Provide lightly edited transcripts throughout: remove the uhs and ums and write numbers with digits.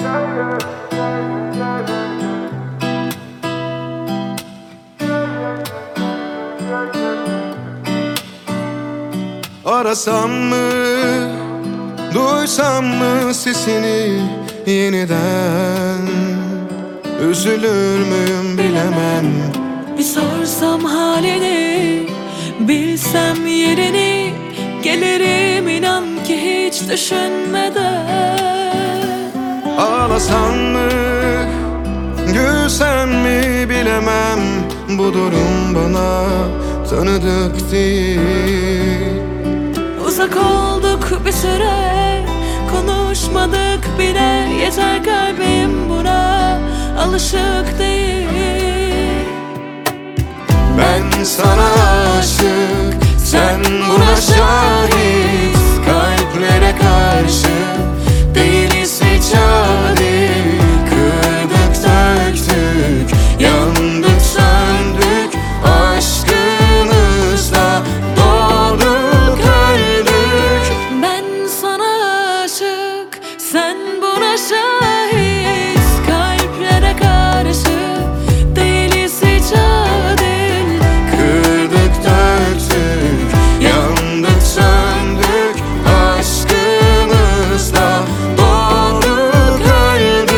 Arasam mı, duysam mı sesini yeniden? Üzülür müyüm bilemem. Bir sorsam halini, bilsem yerini, gelirim inan ki hiç düşünmeden. Ağlasam mı, gülsem mi bilemem. Bu durum bana tanıdık değil. Uzak olduk bir süre, konuşmadık bile. Yeter kalbim buna alışık değil. Ben sana aşık, sen buna şahit. Kalplere karşı değiliz hiç adil. Kırdık döktük, yandık söndük. Aşkımızla doğduk öldük. Ben sana aşık, sen buna şahit. Kalplere karşı değiliz hiç adil. Kırdık döktük, yandık söndük. Aşkımızla doğduk öldük.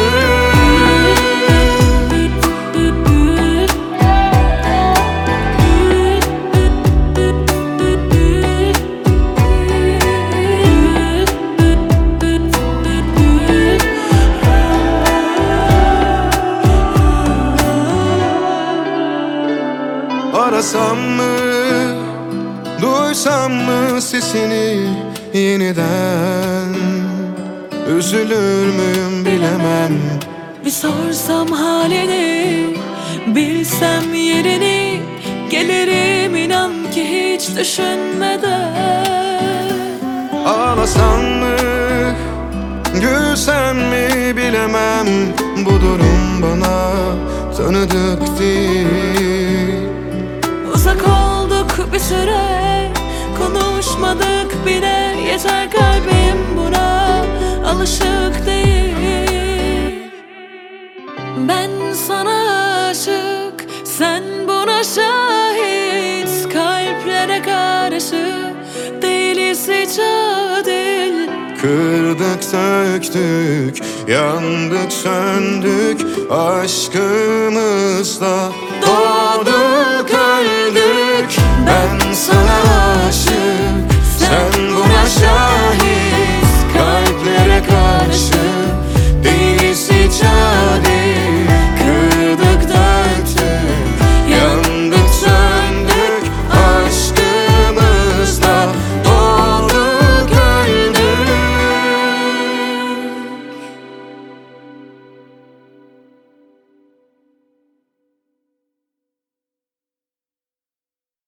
Arasam mı, duysam mı sesini yeniden? Üzülür müyüm bilemem. Bir sorsam halini, bilsem yerini, gelirim inan ki hiç düşünmeden. Ağlasam mı, gülsem mi bilemem. Bu durum bana tanıdık değil. Uzak olduk bir süre, konuşmadık bile. Yeter kalbim buna alışık değil. Ben sana aşık, sen buna şahit. Kalplere karşı değiliz hiç adil. Kırdık söktük, yandık söndük. Aşkımızla doğduk öldük. Ben sana aşık, sen buna şahit. Kalplere karşı